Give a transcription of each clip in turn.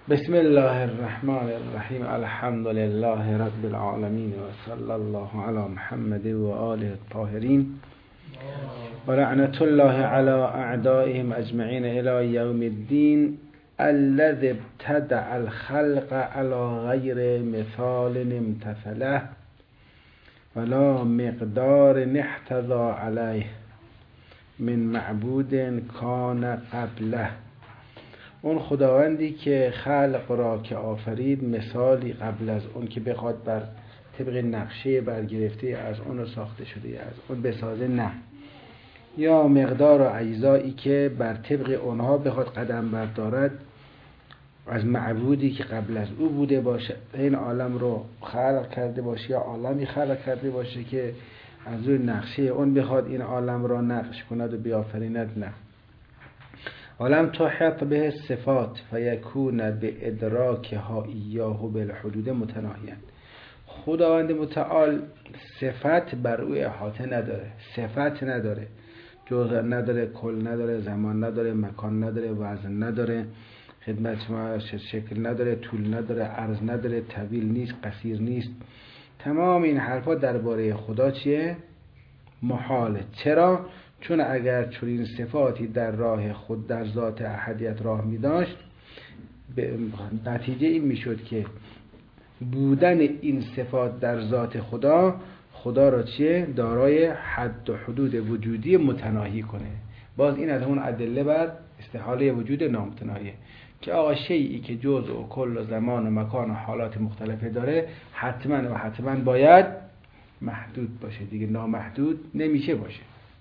بسم الله الرحمن الرحیم. الحمد لله رب العالمین و صلی الله علی محمد و آله الطاهرین و لعنت الله علی اعدائهم اجمعین الی یوم الدین الذی ابتدع الخلق علی غیر مثال امتثله ولا مقدار احتذا علیه من معبود کان قبله. اون خداوندی که خلق را که آفرید مثالی قبل از اون که بخواد بر طبق نقشه برگرفته از اون رو ساخته شده از اون بسازه، نه، یا مقدار و اجزایی که بر طبق اونها بخواد قدم بردارد از معبودی که قبل از او بوده باشه، این عالم رو خلق کرده باشه یا عالمی خلق کرده باشه که از اون نقشه اون بخواد این عالم را نقش کند و بیافریند، نه. ولم تحط به صفات فیکون به ادراکها ایاه بالحدود متناهیا. خداوند متعال صفت بر او احاطه نداره، صفت نداره، جزء نداره، کل نداره، زمان نداره، مکان نداره، وزن نداره، خدمت شما شکل نداره، طول نداره، عرض نداره، طویل نیست، قصیر نیست. تمام این حرفا درباره خدا چیه؟ محاله. چرا؟ چون اگر چنین صفاتی در راه خود در ذات احدیت راه می داشت، نتیجه این می شد که بودن این صفات در ذات خدا را چیه؟ دارای حد و حدود وجودی متناهی کنه. باز این از همون ادله بر استحاله وجود نامتناهیه که آقا شیئی که جزء و کل و زمان و مکان و حالات مختلفه داره حتما باید محدود باشه دیگه، نامحدود نمیشه باشه.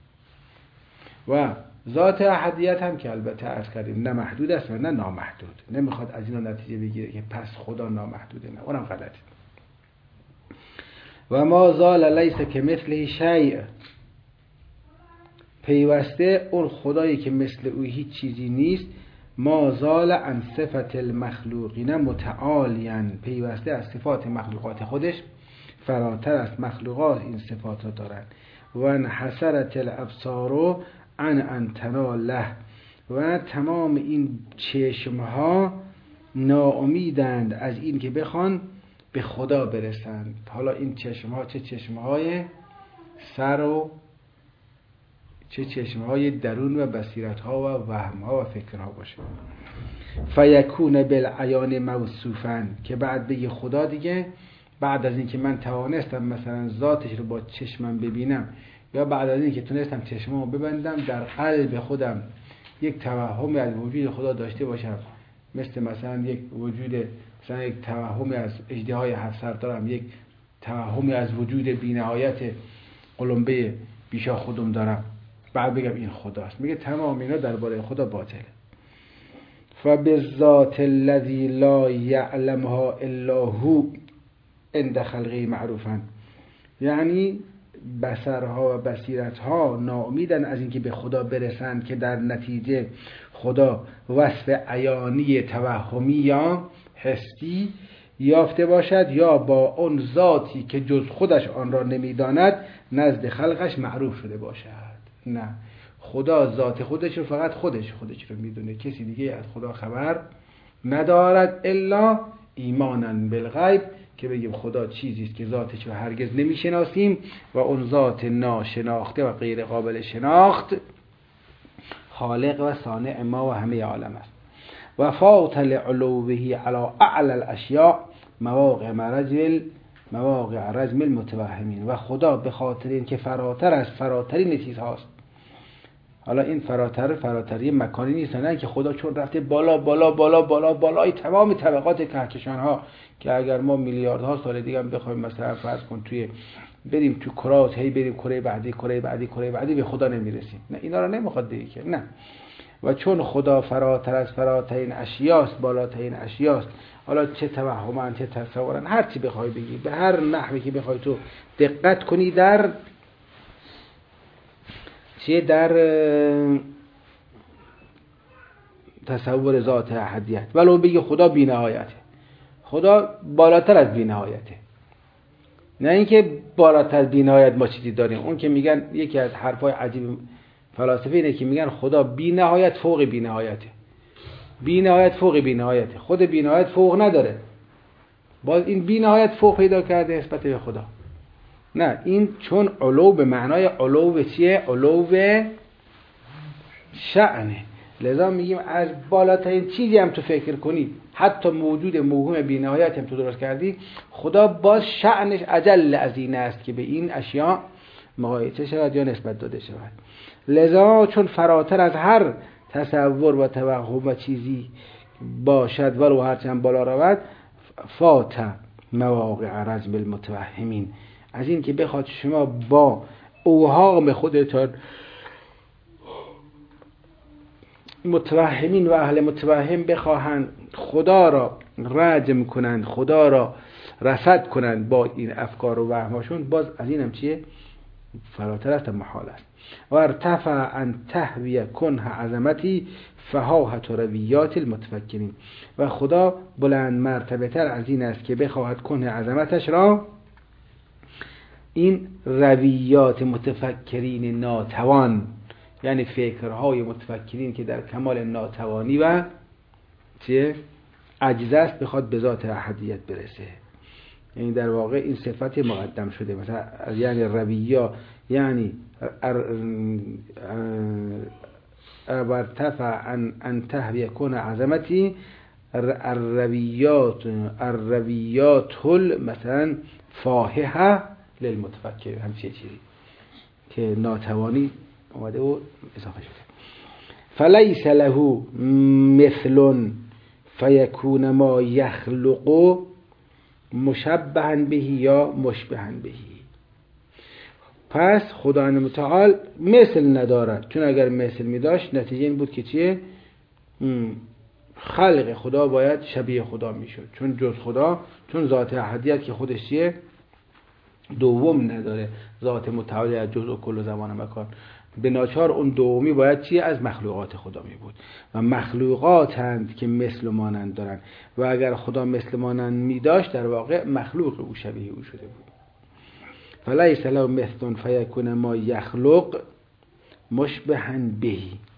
و ذات احدیت هم که البته عرض کردیم نه محدود است و نه نامحدود، نمیخواد از اینا نتیجه بگیره که پس خدا نامحدوده، نه، اونم غلطه. و ما زال لیس که مثله شیء، پیوسته اون خدایی که مثل او هیچ چیزی نیست، ما زال عن صفت المخلوقین متعالیا، پیوسته از صفات مخلوقات خودش فراتر است. مخلوقات این صفات را دارند. و انحسرت الابصار عن ان تناله، و تمام این چشمها ناامیدند از این که بخوان به خدا برسند. حالا این چشمها چه چشمهای سر و چه چشمهای درون و بصیرتها و وهمها و فکرها باشه. فیکون بالعیان موصوفا، که بعد بگه خدا دیگه بعد از این که من توانستم مثلا ذاتش رو با چشمم ببینم، یا بعد از این که تونستم چشمامو ببندم در قلب خودم یک توهمی از وجود خدا داشته باشم، مثلا یک وجود، مثلا یک توهمی از اژدهای 7 سر دارم، یک توهمی از وجود بی‌نهایت قلمبه بیشا خودم دارم، بعد بگم این خداست. میگه تمام اینا درباره خدا باطله. فبالذات الذی لا یعلمها الا هو عند خلقه معروفا، یعنی بصرها و بصیرتها ناامیدن از اینکه به خدا برسند که در نتیجه خدا وصف عیانی توهمی یا حسی یافته باشد، یا با اون ذاتی که جز خودش آن را نمیداند نزد خلقش معروف شده باشد. نه، خدا ذات خودش رو فقط خودش رو میدونه، کسی دیگه از خدا خبر ندارد الا ایمانا بالغیب، که بگیم خدا چیزی است که ذاتش رو هرگز نمیشناسیم و اون ذات ناشناخته و غیر قابل شناخت خالق و صانع ما و همه عالم است. و فاوت لعلوه علی اعلی الاشیاء مواقع رجم المتوهمین، و خدا به خاطر این که فراتر از فراترین چیزهاست. حالا این فراتری مکانی نیست، نه که خدا چون رفته بالا بالا بالا بالا بالای تمام طبقات کهکشان ها، که اگر ما میلیاردها سال دیگه هم بخوایم مثلا فرض کن بریم تو کرات، هی بریم کره بعدی به خدا نمیرسیم. نه، اینا رو نمیخواد دیگه که نه. و چون خدا فراتر از فراترین اشیاست، بالاترین اشیاست، حالا چه توهمن چه تصورن، هر چی بخوای بگی، به هر نحوی که بخوای تو دقت کنی در تصور ذات احدیت، ولو بگی خدا بی‌نهایته، خدا بالاتر از بی‌نهایته. نه اینکه بالاتر از بی‌نهایت ما چیزی داریم. اون که میگن یکی از حرفای عجیب فلاسفه اینه که میگن خدا بی‌نهایت فوق بی‌نهایته. بی نهایت فوق بی نهایت، خود بی نهایت فوق نداره، باز این بی نهایت فوق پیدا کرده نسبت به خدا. نه، این چون علو به معنای علو به چیه؟ علو به شأنه. لذا میگیم از بالاترین چیزی هم تو فکر کنی، حتی موجود موهوم بی نهایت هم تو درست کردی، خدا باز شأنش اجل از این است که به این اشیاء مقایسه شود یا نسبت داده شود. لذا چون فراتر از هر تصور و توهم و چیزی باشد ولو هرچند بالا رود، فات مواقع رجم المتوهمین، از این که بخواد شما با اوهام خودتان متوهمین و اهل متوهم بخواهند خدا را رجم کنند، خدا را رصد کنند با این افکار و وهماشون، باز از این هم چیه؟ فراتر است، محال است. و ارتفع ان تهوی کنه عظمتی فهاهت و رویات المتفکرین، و خدا بلند مرتبه تر از این است که بخواهد کنه عظمتش را این رویات متفکرین ناتوان، یعنی فکرهای متفکرین که در کمال ناتوانی و چیه؟ عجز است، بخواد به ذات احدیت برسه. یعنی در واقع این صفت مقدم شده، مثلا یعنی رویا، یعنی ارتفع ان تهوی کن عظمتی الرویات مثلا فاححه للمتفکر، همچین چیزی که ناتوانی اومده و اضافه شده. فلیس له مثل فیکون ما یخلق مشبها به یا مشبها به. پس خداوند متعال مثل ندارد، چون اگر مثل می داشت نتیجه این بود که چیه؟ خلق خدا باید شبیه خدا می شد، چون جز خدا، چون ذات احدیت که خودش چیه؟ دوم نداره، ذات متعالی از جزء کل زمان و مکان، به ناچار اون دومی باید چیه؟ از مخلوقات خدا می بود، و مخلوقاتند که مثل مانند دارن، و اگر خدا مثل مانند می داشت در واقع مخلوق او شبیه او شده بود. فلیس له مثل فیکون ما یخلق مشبها به.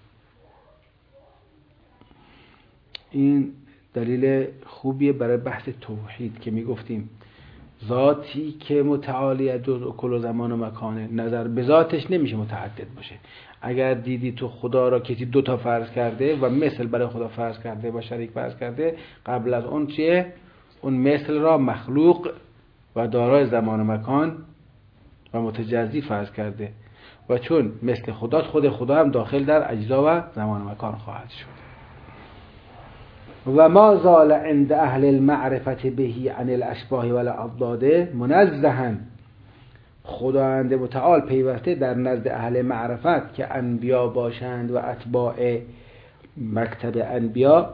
این دلیل خوبیه برای بحث توحید که می گفتیم ذاتی که متعالی از جزء کل زمان و مکانه، نظر به ذاتش نمیشه متعدد باشه. اگر دیدی تو خدا را کسی دو تا فرض کرده و مثل برای خدا فرض کرده و شریک فرض کرده، قبل از اون چیه؟ اون مثل را مخلوق و دارای زمان و مکان و متجزی فرض کرده، و چون مثل خود خدا هم داخل در اجزا و زمان و مکان خواهد شد. و ما زال عند اهل المعرفت بهی عن الاشباه و الاضداد منزها. خداوند متعال پیوسته در نزد اهل معرفت که انبیا باشند و اتباع مکتب انبیا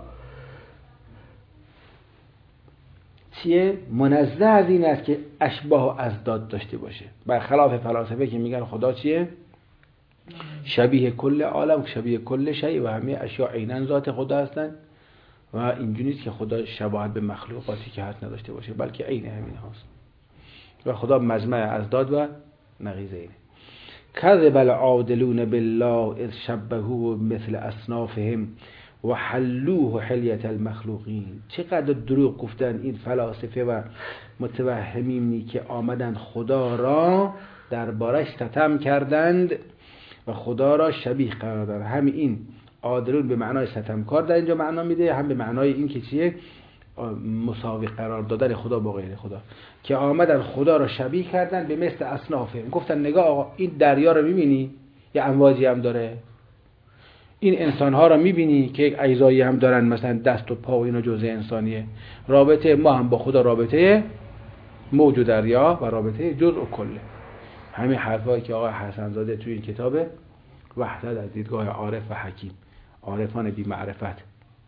چیه؟ منزه از این است که اشباه و اضداد داشته باشه، برخلاف فلاسفه که میگن خدا چیه؟ شبیه کل عالم، شبیه کل شیء و همه اشیاء عیناً ذات خدا هستند، و اینجوری نیست که خدا شباهت به مخلوقاتی که هست نداشته باشه، بلکه عین همین هاست، و خدا مجمع اضداد و نقیض اینه. کذب العادلون بالله اذ شبهوه مثل اصنافهم و حلوه حلیت المخلوقین. چقدر دروغ گفتن این فلاسفه و متوهمینی که آمدن خدا را دربارش ستم کردند و خدا را شبیه قرار دادند. همین این عادلون به معنای ستمکار در اینجا معنا میده، هم به معنای این که چیه؟ مساوی قرار دادن خدا با غیر خدا، که آمدن خدا را شبیه کردن به مثل اصنافه. گفتن نگاه آقا، این دریا رو میبینی یه امواجی هم داره، این انسان‌ها را می‌بینی که اجزایی هم دارن، مثلا دست و پا و اینا جزء انسانیه. رابطه ما هم با خدا رابطه موج و دریا و رابطه جزء و کله. همین حرفایی که آقای حسن زاده توی این کتاب وحدت از دیدگاه عارف و حکیم، عارفان بی معرفت،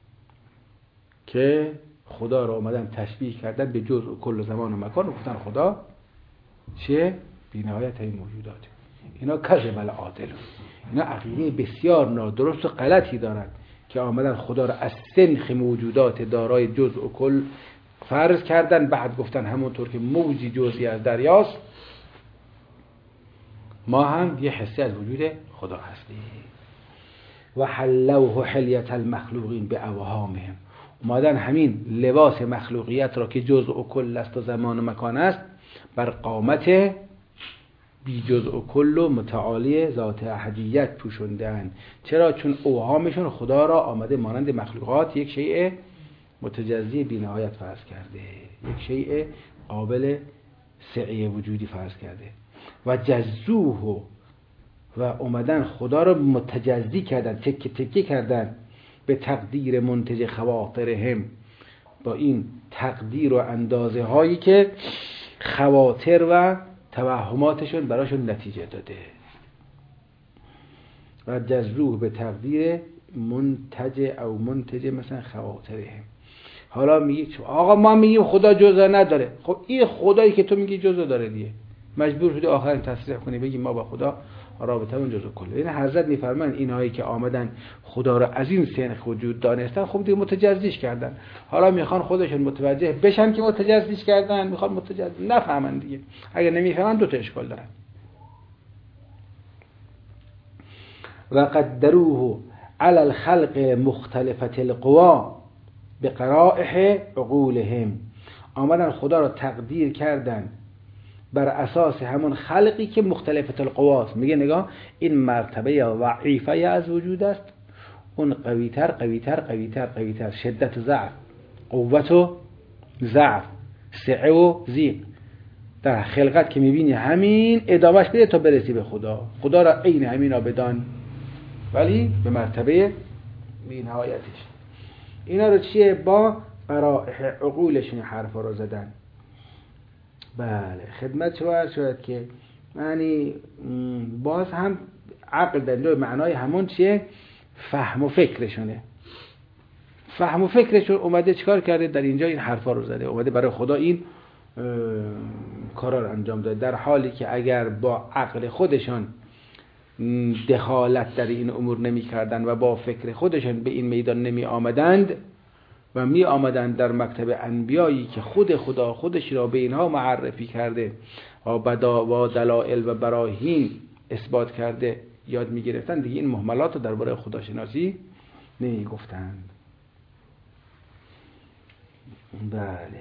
که خدا را اومدن تشبیه کردن به جزء و کل زمان و مکان و گفتن خدا چیه؟ بی‌نهایت این موجوداته. اینا کذب العادلون، اینا عقیده بسیار نادرست و غلطی دارن که آمدن خدا را از سنخ موجودات دارای جزء و کل فرض کردن، بعد گفتن همونطور که موجی جزئی از دریاست ما هم یه حصه از وجود خدا هستیم. و حلوه حلیت المخلوقین به اوهامهم، اومدن همین لباس مخلوقیت را که جزء و کل است و زمان و مکان است بر قامت بی جزء و کل و متعالی ذات احدیت پوشوندن. چرا؟ چون اوهامشون خدا را آمده مانند مخلوقات یک شیء متجزی بی نهایت فرض کرده، یک شیء قابل سعی وجودی فرض کرده. و جزوه، و اومدن خدا را متجزی کردن، تکه تکه کردن به تقدیر منتج خواطرهم، با این تقدیر و اندازه هایی که خواطر و توهماتشون براشون نتیجه داده. و جزوه به تقدیر منتج مثلا خواطرهم. حالا میگی آقا ما میگیم خدا جزء نداره. خب این خدایی که تو میگی جزء داره دیگه، مجبور شدی آخر تصریح کنی بگی ما با خدا رابطه اون جزء کله. این حضرت میفرمان اینهایی که آمدن خدا را از این سنخ وجود دانستن، خب دیگه متجزیش کردن. حالا میخوان خودشون متوجه بشن که متجزیش کردن، میخوان متجزی نفهمن دیگه. اگر نمیفهمن دو تا اشکال دارن. و قدروه علی الخلق مختلفة القوا بقرائح عقولهم، آمدن خدا را تقدیر کردن بر اساس همون خلقی که مختلفة القواست. میگه نگاه، این مرتبه ضعیفه از وجود است، اون قویتر قویتر قویتر قویتر، شدت ضعف، قوت و ضعف، سعه و ضیق در خلقت که میبینی همین ادامهش بده تا برسی به خدا. خدا را عین همینا بدان، ولی به مرتبه بی‌نهایتش. اینا رو چیه؟ با قرائح عقولشون حرفا رو زدن. بله خدمت شما شد که معنی باز هم عقل در معنای همون چیه؟ فهم و فکرشونه. فهم و فکرشون اومده چیکار کرده؟ در اینجا این حرفا رو زده، اومده برای خدا این کارا رو انجام داده، در حالی که اگر با عقل خودشان دخالت در این امور نمی کردن و با فکر خودشان به این میدان نمی آمدند و می آمدند در مکتب انبیایی که خود خدا خودش را به اینها معرفی کرده و دلائل و براهین اثبات کرده یاد می گرفتن، دیگه این مهملات رو درباره خداشناسی نمی گفتند. بله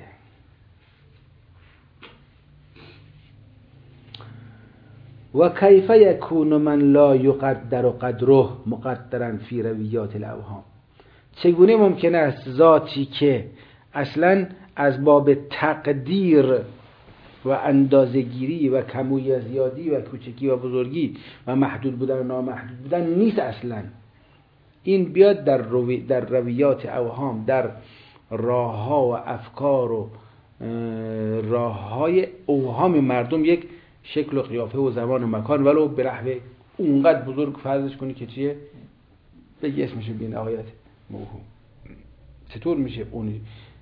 و کیف یکون من لا یقدر قدره مقدرا فی رویات الاوهام، چگونه ممکن است ذاتی که اصلا از باب تقدیر و اندازه‌گیری و کمی زیادی و کوچکی و بزرگی و محدود بودن و نامحدود بودن نیست اصلا، این بیاد در رویات اوهام، در راه‌ها و افکار و راه‌های اوهام مردم یک شکل و قیافه و زمان و مکان ولو به نحو اونقدر بزرگ فرضش کنی که چیه؟ بگی اسمش بی‌نهایت موهوم. چطور میشه اونی؟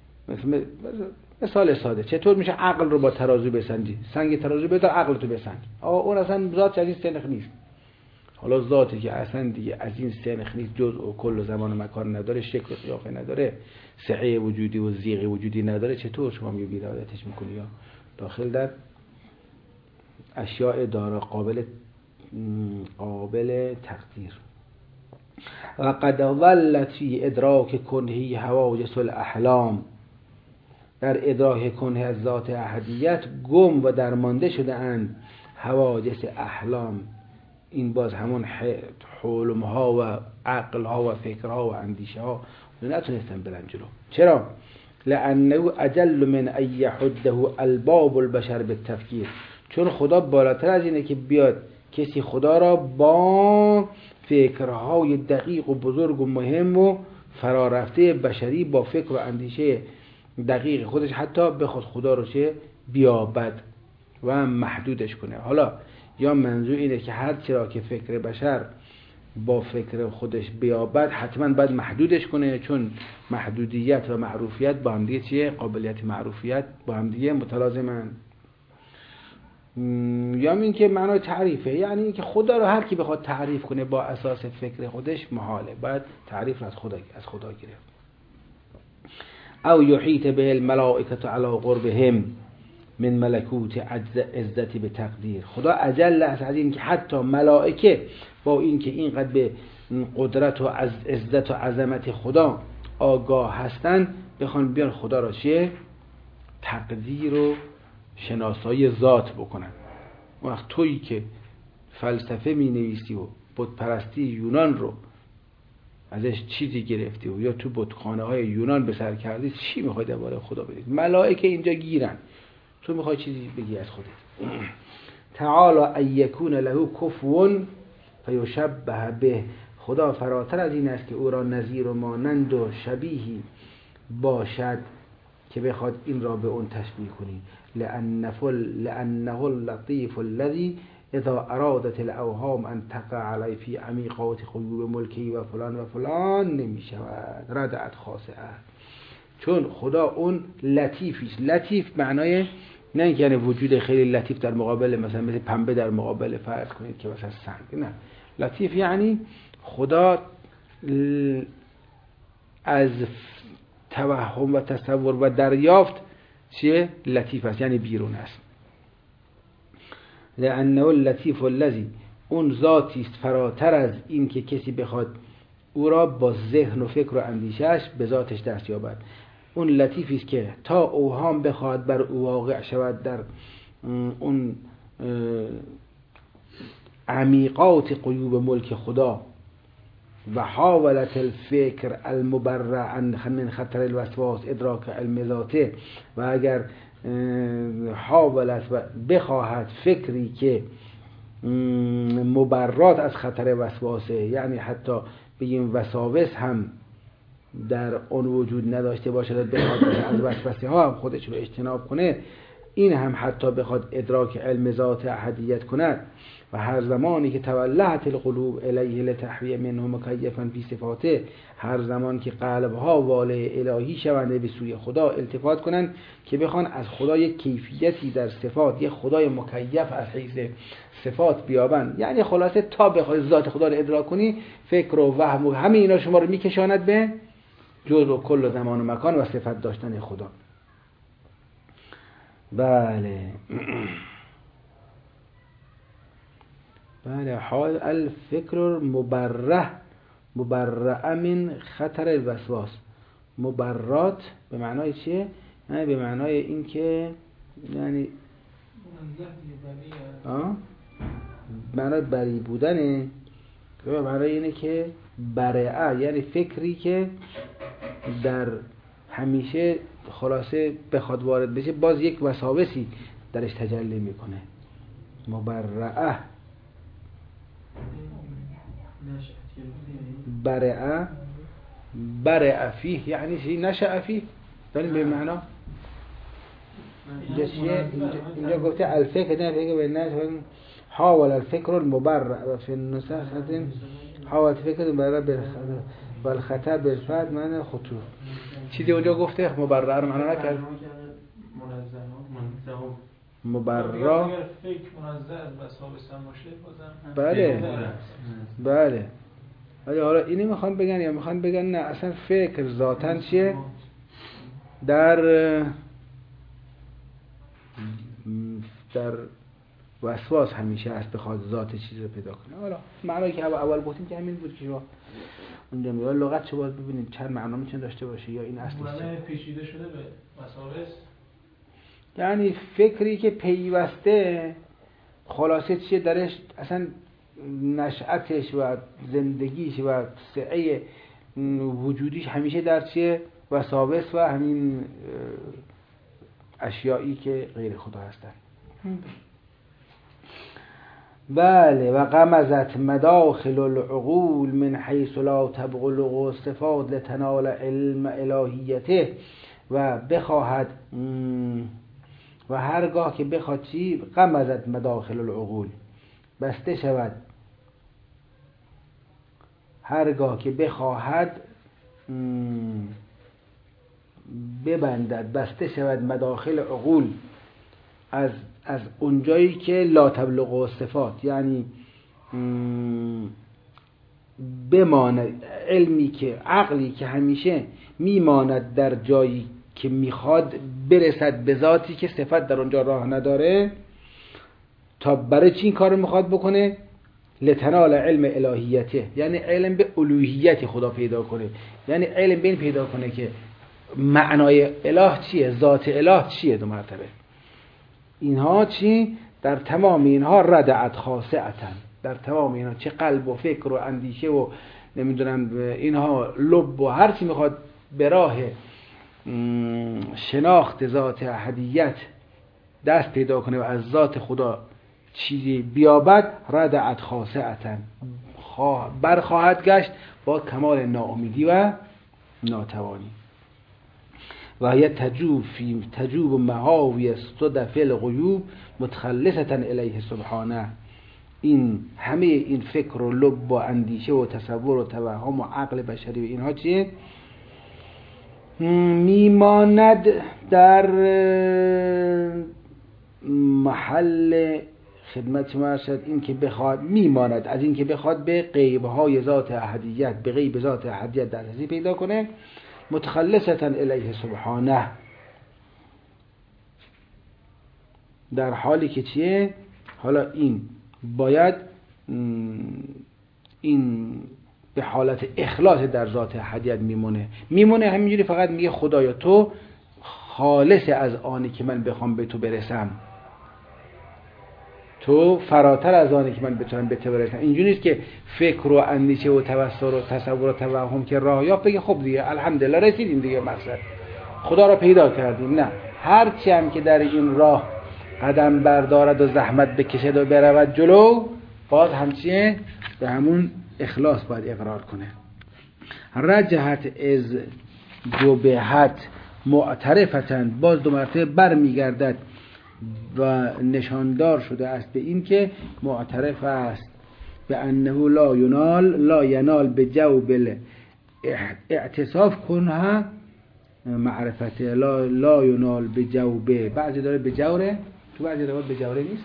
مثال ساده، چطور میشه عقل رو با ترازو بسنجی؟ سنگ ترازو بذار عقل تو بسنج. اون اصلا ذات از این سنخ نیست. حالا ذاتی که اصلا دیگه از این سنخ نیست، جزء و کل و زمان و مکان نداره، شکل و قیافه نداره، سعه وجودی و ضیق وجودی نداره، چطور شما میگی بی‌نهایتش میکنی؟ یا داخل در اشیاء داره قابل تقدیر. و قد ظلت فی ادراک کنهی حواجس الاحلام، در ادراک کنه از ذات احدیت گم و درمانده شده اند حواجس احلام. این باز همون حلمها و عقلها و فکرها و اندیشه ها نتونستن برن جلو. چرا؟ لانه اجل من ان یحده الباب البشر بالتفکیر، چون خدا بالاتر از اینه که بیاد کسی خدا را با فکرهای دقیق و بزرگ و مهم و فرارفته بشری با فکر و اندیشه دقیق خودش حتی بخواد خدا رو چه بیابد و محدودش کنه. حالا یا منظور اینه که هر چرا که فکر بشر با فکر خودش بیابد حتما باید محدودش کنه، چون محدودیت و معروفیت با هم دیگه چیه؟ قابلیت معروفیت با هم دیگه متلازمن. یا این که معنای تعریفه، یعنی این که خدا رو هر کی بخواد تعریف کنه با اساس فکر خودش محاله، باید تعریف از خدا گرفت. او یحیط به الملائکه علی قربهم من ملکوت عزتی به تقدیر، خدا اجل است از این که حتی ملائکه با این که اینقدر به قدرت و عزت و عظمت خدا آگاه هستن بخوان بیان خدا را چیه؟ تقدیر و شناسایی ذات بکنن. وقت تویی که فلسفه می نویسی و بت پرستی یونان رو ازش چیزی گرفتی و یا تو بتخانه های یونان به سر کردی، چی میخوای درباره خدا بگی؟ ملائکه اینجا گیرن، تو میخوای چیزی بگی از خودت؟ تعالی ان یکون له کفو فیشبه به. خدا فراتر از این است که او را نظیر و مانند و شبیهی باشد که بخواد این را به اون تشبیه کنی. لأنه اللطیف الذی اذا ارادت الاوهام ان تقع علی فی عمیقات غیوب ملکی و فلان و فلان نمی شود ردعت خاصه. چون خدا اون لطیفیست. لطیف معنای نه اینکه یعنی وجود خیلی لطیف در مقابل مثلا مثل پنبه در مقابل فرض کنید که مثلا سنگ، نه. لطیف یعنی خدا از توهم و تصور و دریافت چیه؟ لطیف است، یعنی بیرون است. لأنه اللطیف الذی، اون ذاتی است فراتر از این که کسی بخواد او را با ذهن و فکر و اندیشش به ذاتش دست یابد. اون لطیفی است که تا اوهام بخواد بر او واقع شود در اون عمیقات غیوب ملک خدا و حاولت الفکر المبرع من خطر الوسواس ادراک علم ذاته، و اگر حاولت و بخواهد فکری که مبرات از خطر وسواسه، یعنی حتی بگیم وساوس هم در اون وجود نداشته باشد، بخواد از وسوسه ها هم خودش رو اجتناب کنه، این هم حتی بخواد ادراک علم ذات احدیت کند، و هر زمانی که تولهت القلوب الیه لتحویه منه مکیفا فی صفاته، هر زمان که قلب ها واله الهی شونده به سوی خدا التفات کنند که بخوان از خدا یک کیفیتی در صفات، یک خدای مکیف از حیث صفات بیابند، یعنی خلاصه تا بخوای ذات خدا رو ادراک کنی، فکر و وهم و همه اینا شما رو میکشاند به جزء و کل و زمان و مکان و صفت داشتن خدا. بله بله. حال الفکر مبرع من خطر الوسواس. مبرات به معنای چیه؟ یعنی به معنای این که یعنی معنای بری بودنه، به معنای اینه که برعه یعنی فکری که در همیشه خلاصه بخواد وارد بشه باز یک وساوسی درش تجلی میکنه. مبرعه برع فیه یعنی چی؟ نشأ فیه، داریم به معنا اینجا گفته الفکر، نه فکر به نشأ. حاول الفکر المبرع و فی النسخ حاول الفکر المبرع بالخطر بالفرد معنی خطور. چیزی اونجا گفته مبرع رو معنا نکرد. مبرع فکر منزه از وساوس هم باشه بازم بله بله. ولی حالا اینی میخوان بگن یا میخوان بگن نه اصلا فکر ذاتاً چیه؟ در وسواس همیشه هست، بخواد ذات چیز رو پیدا کنه. حالا معنایی که اول گفتیم که همین بود که شما اونجا میگه لغت چه باید ببینیم چند معنا میتونه داشته باشه یا این اصلیه. معنی پیچیده شده به وسواس، یعنی فکری که پیوسته خلاصه چیه درش اصلا نشأتش و زندگیش و سعه وجودیش همیشه در چیه؟ وساوس و همین اشیایی که غیر خدا هستن. بله. و غمزت مداخل العقول من حیث لا تبلغ الصفات لتنال علم الهیته، و بخواهد و هرگاه که بخواد چی؟ غمزت مداخل العقول، بسته شود، هرگاه که بخواهد ببندد، بسته شود مداخل عقول از اونجایی که لا تبلغ الصفات، یعنی بماند علمی که عقلی که همیشه میماند در جایی که میخواد برسد به ذاتی که صفت در اونجا راه نداره، تا برای چی این کار میخواد بکنه؟ لتنال علم الهیته، یعنی علم به الوهیت خدا پیدا کنه، یعنی علم به این پیدا کنه که معنای اله چیه، ذات اله چیه. دو مرتبه اینها چی؟ در تمام اینها ردعت خاصعتن، در تمام اینها چه قلب و فکر و اندیشه و نمیدونم اینها لب و هر چی میخواد به راه شناخت ذات احدیت دست پیدا کنه و از ذات خدا چیزی بیابد، ردعت خاصعتن، برخواهد گشت با کمال ناامیدی و ناتوانی. و هی تجوب مهاوی صدف الغیوب متخلصتا الیه سبحانه. این همه این فکر و لب و اندیشه و تصور و توهم و عقل بشری و اینها چیه؟ میماند در محل خدمت شما شد این که بخواد، میماند از این که بخواد به غیبهای ذات احدیت، به غیب ذات احدیت دسترسی پیدا کنه، متخلصتا الیه سبحانه، در حالی که چیه؟ حالا این باید این به حالت اخلاص در ذات احدیت میمونه همینجوری فقط میگه خدایا تو خالص از آنی که من بخوام به تو برسم، تو فراتر از آنی که من بتونم به تو برسم. اینجوری نیست که فکر و اندیشه و توسل و تصور و توهم که راه یافت بگه خب دیگه الحمدلله رسیدیم دیگه مقصد خدا را پیدا کردیم. نه، هر چی هم که در این راه قدم بردارد و زحمت بکشد و برود جلو، باز همچیه به همون اخلاص باید اقرار کنه. رجحت از جبهت معترفتن، باز دو مرتبه بر میگردد و نشاندار شده است به این که معترف است به انه لا ینال به جوب اعتصاف کنها معرفت، لا ینال به جوبه، بعضی داره به جوره، تو بعضی روایات به جوره نیست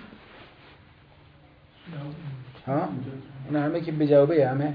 ها؟ نه همه که به جوبه همه.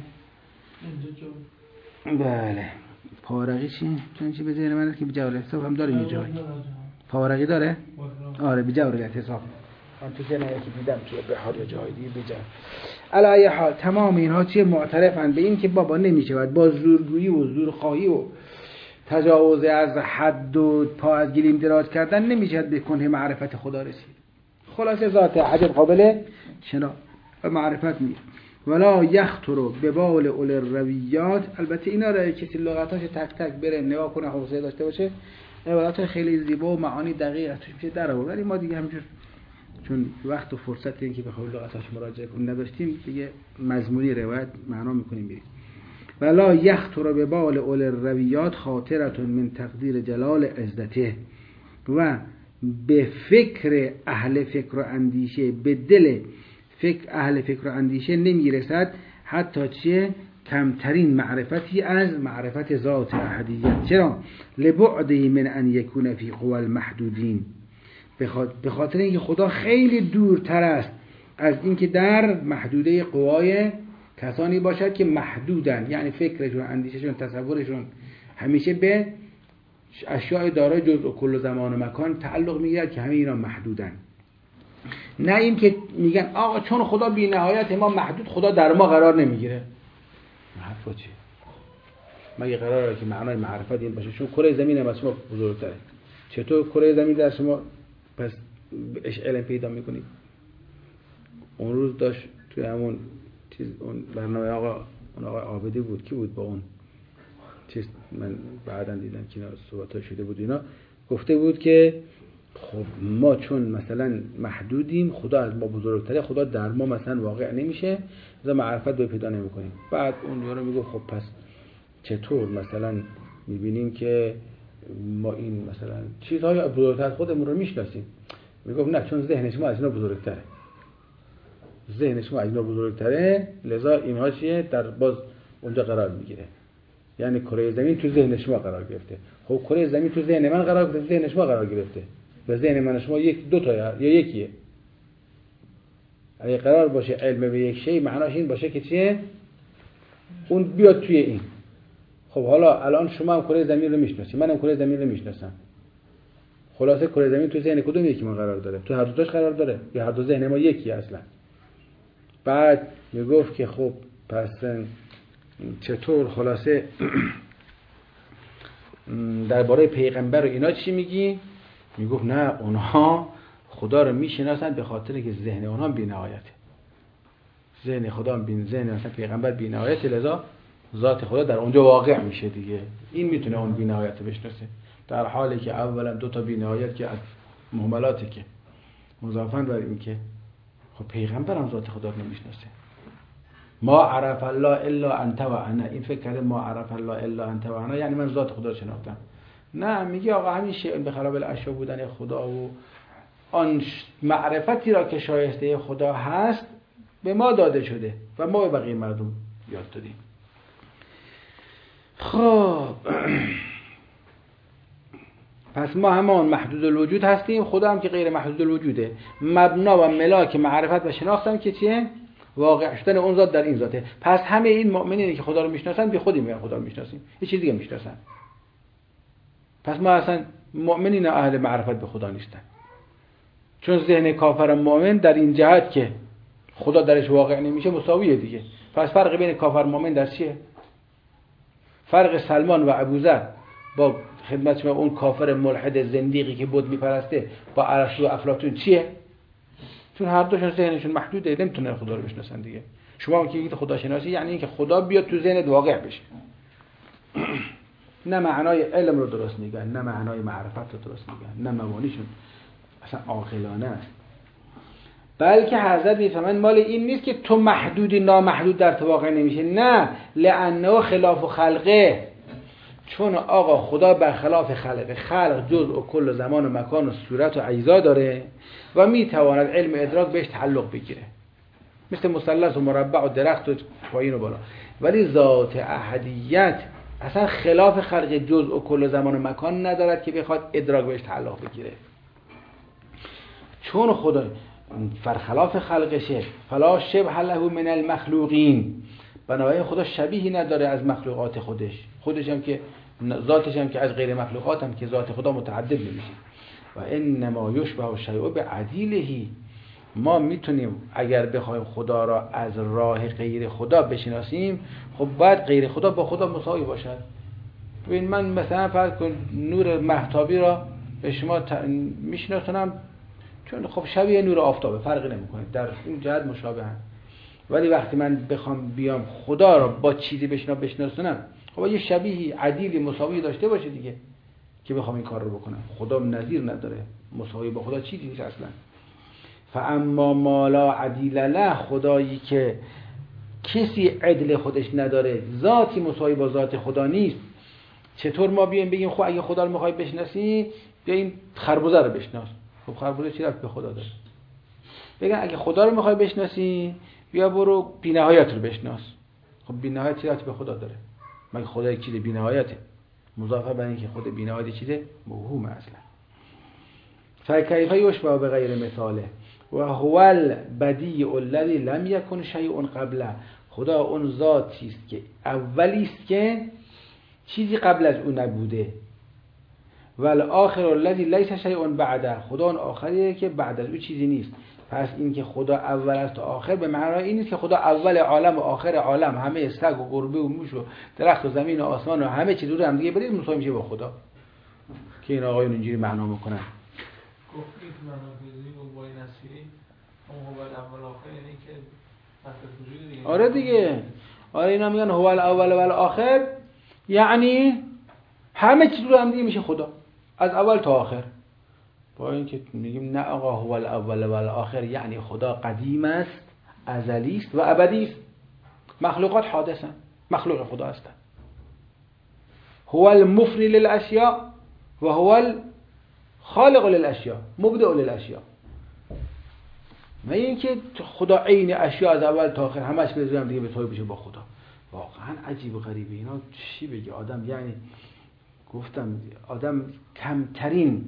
بله پارقی چی به ذهن من است که به جوره حساب هم داریم یه جایی پارقی داره؟ آره به جوره حساب من تو ذهن یکی دیدم توی بحار یا جای دیگه به جوره. علی حال تمام اینها چیه؟ معترفن به این که بابا نمیشود با زورگویی و زورخواهی و تجاوز از حد و پا از گلیم دراز کردن نمیشود به کنه معرفت خدا رسید. خلاصه ذات حجر قابل شناخت و معرفت نیست. ولا یخطر به بال اول الرویات، البته اینا را کسی لغتاش تک تک بره نگاه کنه حوصله داشته باشه عبارات خیلی زیبا و معانی دقیق توش میشه در آورد، ولی ما دیگه همینجور چون وقت و فرصت این که بخوام لغتاش مراجعه کنیم نداشتیم دیگه مضمونی روایت معنا میکنیم بریم. ولا یخطر به بال اول الرویات خاطرة من تقدیر جلال عزته، و به فکر اهل فکر و اندیشه، به دل اهل فکر و اندیشه نمیرسد حتی چه کمترین معرفتی از معرفت ذات احدیت. چرا؟ لبعده من ان یکون فی قوى المحدودین، به خاطر اینکه خدا خیلی دورتر است از اینکه در محدوده قوای کسانی باشد که محدودن، یعنی فکرشون، اندیششون، تصورشون همیشه به اشیاء دارای جزء و کل زمان و مکان تعلق میگیرد که همه اینا محدودن. نه این که میگن آقا چون خدا بی نهایت ما محدود، خدا در ما قرار نمیگیره. حرفا چیه؟ مگه قراره که معنای معرفت این باشه چون کره زمین هم از شما بزرگتره؟ چطور کره زمین در شما پس علم پیدا میکنید؟ اون روز داشت توی همون چیز اون برنامه اون آقا عابدی بود، کی بود با اون چیز، من بعداً دیدم که صحبت‌ها شده بود اینا، گفته بود که خب ما چون مثلا محدودیم، خدا از ما بزرگتره، خدا در ما مثلا واقع نمیشه، از معرفت رو پیدا نمیکنیم. بعد اون یارو میگه خب پس چطور مثلا میبینیم که ما این مثلا چیزهای بزرگتر خودمون رو میشناسیم؟ میگه نه چون ذهن شما از اینا بزرگتره، ذهن شما از اینا بزرگتره، لذا اینها چیه در باز اونجا قرار میگیره. یعنی کره زمین تو ذهن شما قرار گرفته. خب کره زمین تو ذهن من قرار گرفته، ذهن شما قرار گرفته و ذهن من شما یک دو تا یا یکیه. اگه قرار باشه علم به یک شی معناش این باشه که چیه؟ اون بیاد توی این. خب حالا الان شما هم کره زمین رو میشناسید، منم کره زمین رو میشناسم. خلاصه کره زمین تو ذهن کدوم یکی ما قرار داره؟ تو هر دو تاش قرار داره یا هر دو ذهن ما یکی اصلا؟ بعد میگفت که خب پس چطور خلاصه درباره پیغمبر و اینا چی میگی؟ میگفت نه اونها خدا رو میشناسن به خاطر که ذهن اونها بی‌نهایته. ذهن خدا ذهن مثلا پیغمبر بی‌نهایته، لذا ذات خدا در اونجا واقع میشه دیگه. این میتونه اون بی‌نهایت بشناسه، در حالی که اولا دو تا بی‌نهایت که از مهملاته که مضافن بر این که خب پیغمبر هم ذات خدا رو نمیشناسه. ما عرف الله الا انت و انا، این فکر کرده ما عرف الله الا انت و انا یعنی من ذات خدا رو شناختم. نه، میگه آقا همین شیء به خلاف الاشیاء بودن خدا و آن معرفتی را که شایسته خدا هست به ما داده شده و ما به بقیه مردم یاد دادیم. خب پس ما همان محدود الوجود هستیم، خدا هم که غیر محدود الوجوده. مبنا و ملاک معرفت و شناختم که چیه؟ واقع شدن اون ذات در این ذاته. پس همه این مؤمنینی که خدا رو میشناسن بی خودی میگن خدا رو میشناسیم، یه چیز دیگه میشناسن. پس ما اصلا مؤمنین اهل معرفت به خدا نیستن، چون ذهن کافر مؤمن در این جهت که خدا درش واقع نمیشه مساویه دیگه. پس فرق بین کافر مؤمن در چیه؟ فرق سلمان و ابوذر با خدمت شما اون کافر ملحد زندیقی که بت میپرسته با ارسطو و افلاطون چیه؟ چون هر دوشون ذهنشون محدوده، نمیتونن خدا رو بشناسن دیگه. شما که میگید خدا شناسی یعنی اینکه خدا بیاد تو ذهنت واقع بشه. نه معنای علم رو درست میگن، نه معنای معرفت رو درست میگن، نه مبانیشون اصلا عاقلانه است. بلکه حضرت میفهمن مال این نیست که تو محدودی نامحدود در تو واقع نمیشه، نه، لانه خلاف خلقه، چون آقا خدا برخلاف خلقه، خلق جزء و کل زمان و مکان و صورت و اجزا داره و میتواند علم ادراک بهش تعلق بگیره، مثل مثلث و مربع و درخت و پایین و بالا. ولی ذات احدیت اصلا خلاف خلق جزء و کل زمان و مکان ندارد که بخواد ادراک بهش تعلق بگیره، چون خدا فرخلاف خلقشه فلا شبه له من المخلوقین، بنابراین خدا شبیهی نداره از مخلوقات خودش هم که ذاتش هم که از غیر مخلوقات هم که ذات خدا متعدد نمیشه. و انما یشبه الشیء بعدیله، ما میتونیم اگر بخوایم خدا را از راه غیر خدا بشناسیم، خب باید غیر خدا با خدا مساوی باشد. ببین من مثلا فرض کن نور مهتابی را به شما میشناسونم چون خب شبیه نور آفتابه، فرقی نمیکنه، در این جهت مشابهن. ولی وقتی من بخوام بیام خدا را با چیزی بشناسونم، خب یه شبیهی عدیلی مساوی داشته باشه دیگه که بخوام این کار رو بکنم. خدا نظیر نداره، مساوی با خدا چیزی نیست اصلا. فاما ما لا عدیل له، خدایی که کسی عدل خودش نداره، ذاتی مساوی با ذات خدا نیست. چطور ما بیایم بگیم خب اگه خدا رو میخوای بشناسی بیا این خربزه رو بشناس؟ خب خربزه چی ربط به خدا داره؟ بگن اگه خدا رو میخوای بشناسی بیا برو بی‌نهایت رو بشناس. خب بی‌نهایت چی ربط به خدا داره؟ مگه خدا یک چیز بی‌نهایته؟ مضافه بر این که خود بی‌نهایت چیز موهومه اصلا. فکیف یشبه بغیر مثاله و هو البدیع الذی لم یکن شیء قبله، خدا اون ذاتی است که اولی است که چیزی قبل از اون نبوده. و الاخر الذی لیس شیء بعده، خدا اون آخریه که بعد از اون چیزی نیست. پس این که خدا اول است و آخر به معنای این نیست که خدا اول عالم و آخر عالم، همه سگ و گربه و موش و درخت و زمین و آسمان و همه چیز رو هم دیگه برید مساوی میشه با خدا، که این آقایون اینجوری معنا میکنن. گفتید منافذی و بای نصیری هم هو الاول آخر، یعنی که وقت وجود دیگه. آره دیگه، آره اینا میگن هو الاول و الاخر، یعنی همه چیز رو هم دیگه میشه خدا از اول تا آخر. با این که میگیم نه آقا هو الاول و الاخر یعنی خدا قدیم است، ازلی است و ابدی است. مخلوقات حادثن، مخلوق خدا هستن. هو المفری للاشیاء و هو الخالق للاشیاء، مبدع للاشیاء. نه اینکه خدا عین اشیاء از اول تا آخر همش بذاریم دیگه به توی بشه با خدا. واقعا عجیب و غریبه اینا. چی بگه آدم؟ یعنی گفتم آدم کمترین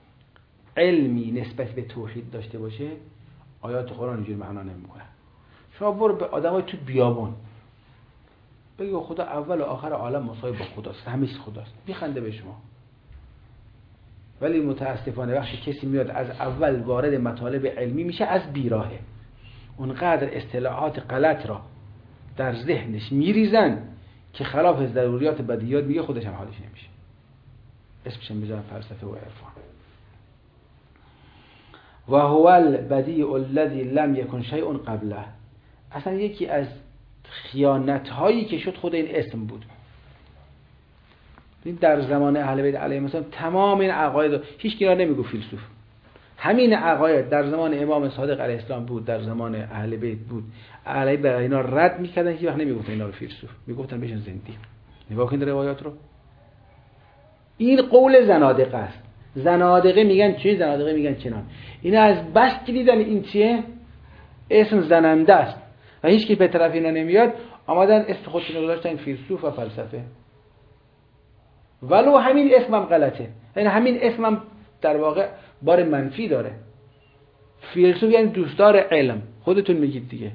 علمی نسبت به توحید داشته باشه آیات قرآن اینجوری معنا نمیکنه. شما برو به آدمای تو بیابون بگو خدا اول و آخر عالم مساوی با خداست، همه چیز خداست، میخنده به شما. ولی متاسفانه وقتی کسی میاد از اول وارد مطالب علمی میشه از بیراهه، اونقدر اصطلاحات غلط را در ذهنش میریزن که خلاف ضروریات بدیهیات میگه، خودش هم حالش نمیشه. اسمش هم بذارن فلسفه و عرفان. و هو البدیع الذی لم یکن شیء قبله. اصلا یکی از خیانت هایی که شد خود این اسم بود. در زمان اهل بیت علیهم السلام تمام این عقاید هیچ کی را نمیگو فیلسوف. همین عقاید در زمان امام صادق علیه السلام بود، در زمان اهل بیت بود. علی بر اینا رد میکردن که وقت نمیگفتن اینا رو فیلسوف، میگفتن بهشون زندیق. نگاه کنید روایات رو. این قول زنادقه است. زنادقه میگن چی؟ زنادقه میگن چنان. اینا از بس که دیدن این چیه؟ اسم زننده است و هیچ کی به طرف اینا نمیاد، آمدن اسم خودشون رو گذاشتن فیلسوف و فلسفه. ولو همین اسمم غلطه، یعنی همین اسمم در واقع بار منفی داره. فیلسوف یعنی دوستدار علم، خودتون میگید دیگه.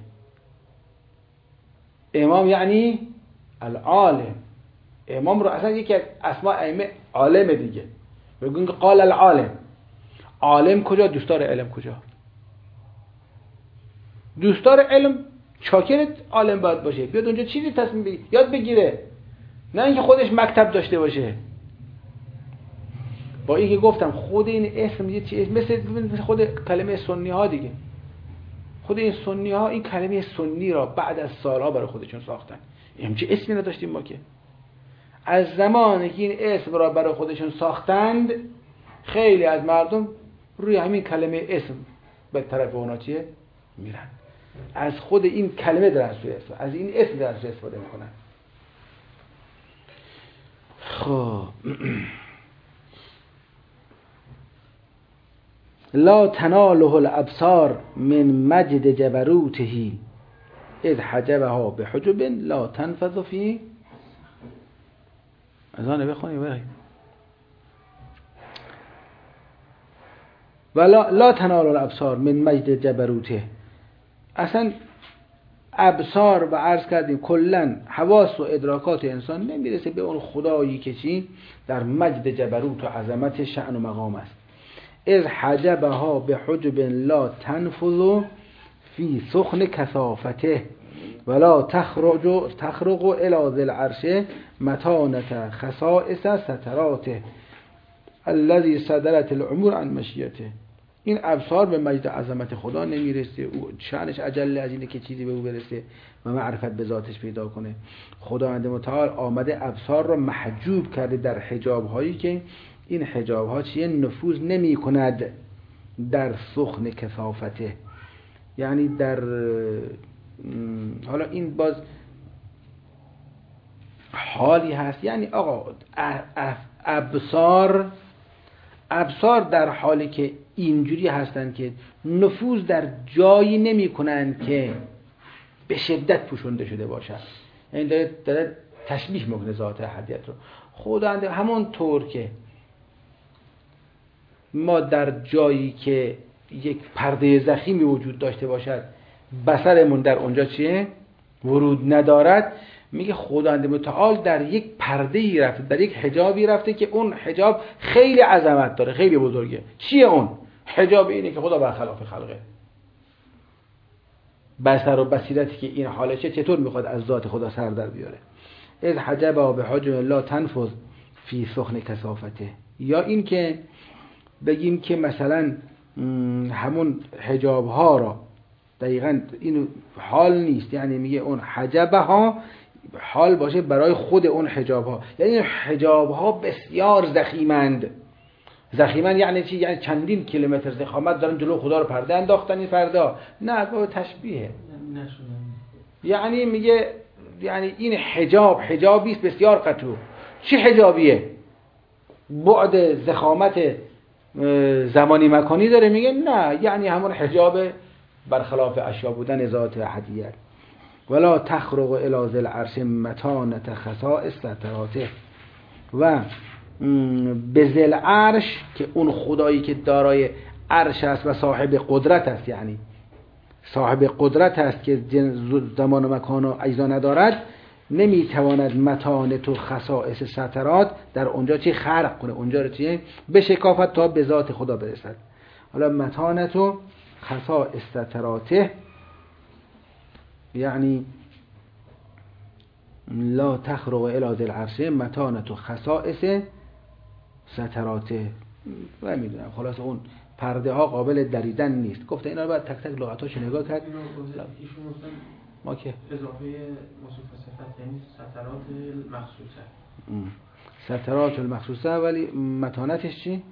امام یعنی العالم. امام رو اصلا یکی از اسماء ائمه عالم دیگه. بگوین که قال العالم. عالم کجا؟ دوستدار علم کجا؟ دوستدار علم چاکر عالم باید باشه، بیاد اونجا چیزی تصمیم بگیره، یاد بگیره، نه اینکه خودش مکتب داشته باشه. با اینکه گفتم خود این اسم یه چیز مثل خود کلمه سنی ها دیگه. خود این سنی ها این کلمه سنی را بعد از سالها برای خودشون ساختن. همچه اسمی نداشتیم ما که. از زمانی که این اسم را برای خودشون ساختند، خیلی از مردم روی همین کلمه اسم به طرف اونا چیه؟ میرن. از خود این کلمه دارن سوی اسم، از این اسم دارن سوی استفاده میکنن. خب لا تناله الابصار من مجد جبروته اذ حجبها بحجب لا تنفذ فيه. از آنه بخونی ولا لا تنال الابصار من مجد جبروته. اصلا ابصار و عرض کردیم کلن حواس و ادراکات انسان نمیرسه به اون خدایی که چی در مجد جبروت و عظمت شأن و مقام است. اذ حجبها بحجب لا تنفذ فی سخن کثافته ولا تخرق الى ذی العرش متانة خصائص ستراته الذي صدرت الامور عن مشیته. این ابصار به مجد عظمت خدا نمیرسه، او شأنش اجل از اینه که چیزی به او برسه و معرفت به ذاتش پیدا کنه. خداوند متعال آمده ابصار رو محجوب کرده در حجاب هایی که این حجاب ها چیه؟ نفوذ نمی کند در سخن کثافته. یعنی در حالا این باز حالی هست، یعنی آقا ابصار در حالی که اینجوری هستن که نفوذ در جایی نمی کنند که به شدت پوشونده شده باشد. یعنی داره تشبیه میکنه ذات احدیت رو. خداوند همون طور که ما در جایی که یک پرده ضخیمی وجود داشته باشد بصرمون در اونجا چیه؟ ورود ندارد. میگه خداوند متعال در یک پرده‌ای رفته، در یک حجابی رفته که اون حجاب خیلی عظمت داره، خیلی بزرگه. چیه اون؟ حجاب اینه که خدا برخلاف خلقه. بصر و بصیرتی که این حالشه چطور میخواد از ذات خدا سر در بیاره؟ اذ حجبها بحجب لا تنفذ فی سخن کثافته. یا این که بگیم که مثلا همون حجاب ها را دقیقاً این حال نیست، یعنی میگه اون حجبه ها حال باشه برای خود اون حجاب ها، یعنی حجاب ها بسیار ضخیمند. ضخیمند یعنی چی؟ یعنی چندین کیلومتر ضخامت دارن جلو خدا رو پرده انداختن. این پرده ها نه با تشبیه، یعنی میگه یعنی این حجابی است بسیار قطوع. چی حجابیه؟ بعد ضخامت زمانی مکانی داره؟ میگه نه، یعنی همون حجاب برخلاف اشیا بودن ذات احدیت. ولا تخرق الی ذی العرش متانة خصائص ستراته. و به ذی العرش که اون خدایی که دارای عرش است و صاحب قدرت است، یعنی صاحب قدرت است که زمان و مکان و اجزا ندارد، نمیتواند متانة و خصائص سترات در اونجا چی خرق کنه، اونجا رو چی بشکافت تا به ذات خدا برسد. حالا متانة و خصائص ستراته یعنی لا تخرق الی ذی العرش متانة خصائص ستراته و میدونم خلاص اون پرده ها قابل دریدن نیست. گفته اینا رو باید تک تک لغتاشو نگاه کرد. ایشون گفتن ما که اضافه موصوف صفت یعنی سترات المخصوصه. سترات المخصوصه، ولی متانتش چی؟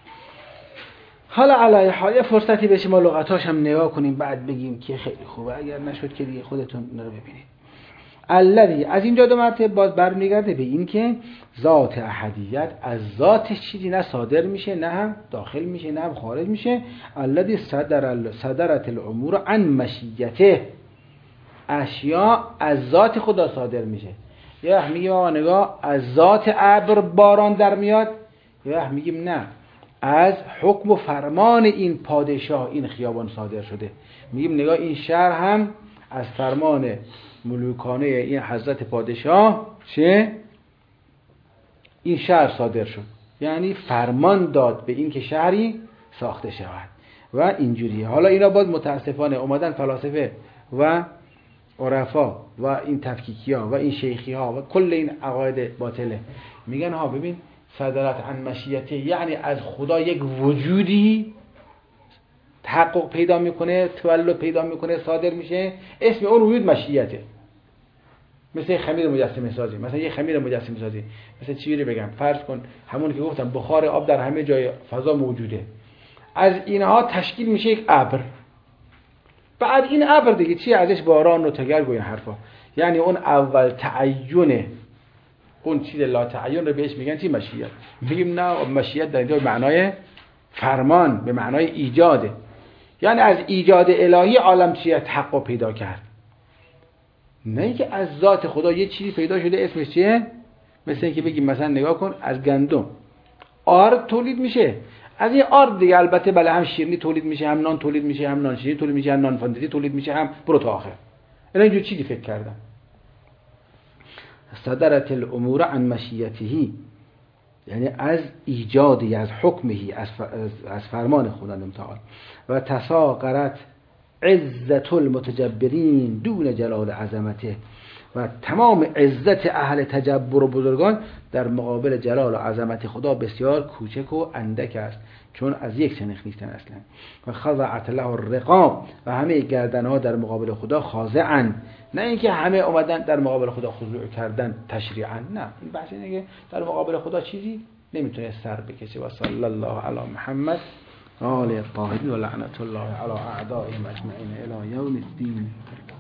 حالا علیه حال یه فرصتی بشه ما لغتاش هم نگاه کنیم بعد بگیم که خیلی خوبه، اگر نشد که دیگه خودتون رو ببینید. الذی از اینجا دو مرتبه باز برمیگرده به این که ذات احدیت از ذاتش چیزی نه صادر میشه نه هم داخل میشه نه هم خارج میشه. الذی صدرت الامور عن مشیته، اشیاء از ذات خدا صادر میشه. یه وقت میگیم آقا نگاه از ذات ابر باران در میاد، یه وقت میگیم نه از حکم و فرمان این پادشاه این خیابان صادر شده. میگیم نگاه این شهر هم از فرمان ملوکانه این حضرت پادشاه چه؟ این شهر صادر شد، یعنی فرمان داد به این که شهری ساخته شود و اینجوریه. حالا اینا باز متاسفانه اومدن فلاسفه و عرفا و این تفکیکی ها و این شیخی ها و کل این عقاید باطله میگن ها ببین صدرت عن مشیته یعنی از خدا یک وجودی تحقق پیدا میکنه، تولد پیدا میکنه، صادر میشه، اسم اون وجود مشیته. مثل خمیر مجسمه سازی، مثلا یه خمیر مجسمه سازی، مثلا چیزی بگم فرض کن همون که گفتم بخار آب در همه جای فضا موجوده، از اینها تشکیل میشه یک ابر. بعد این ابر دیگه چی ازش باران و تگرگ و این حرفا، یعنی اون اول تعین اون چیز لا تعین رو بهش میگن چی؟ مشیت. میگیم نه مشیت در اینجا معنای فرمان به معنای ایجاده، یعنی از ایجاد الهی عالم چیه تحقق پیدا کرد، نه اینکه از ذات خدا یه چیزی پیدا شده اسمش چیه. مثل اینکه بگیم مثلا نگاه کن از گندم آرد تولید میشه، از این آرد دیگه البته بله هم شیرینی تولید میشه، هم نان تولید میشه، هم نان شیرینی تولید میشه، هم نان فاندزی تولید میشه، هم برو تا آخر. اینا اینجور چیزی فکر کردم. صدرت الامور عن مشیته یعنی از ایجادی، از حکمهی، از فرمان خدا تعالی. و تساقرت عزت المتجبرین دون جلال عظمته، و تمام عزت اهل تجبر و بزرگان در مقابل جلال و عظمت خدا بسیار کوچک و اندک است، چون از یک سنخ نیستن اصلا. و خضعت له الرقاب و همه گردنها در مقابل خدا خاضعن، نه اینکه همه اومدن در مقابل خدا خضوع کردن تشریعا، نه این بحث اینه که در مقابل خدا چیزی نمیتونه سر بکشه. و صلی الله علی محمد آل الطاهرین و لعنت الله علی اعدائهم اجمعین الی یوم الدین.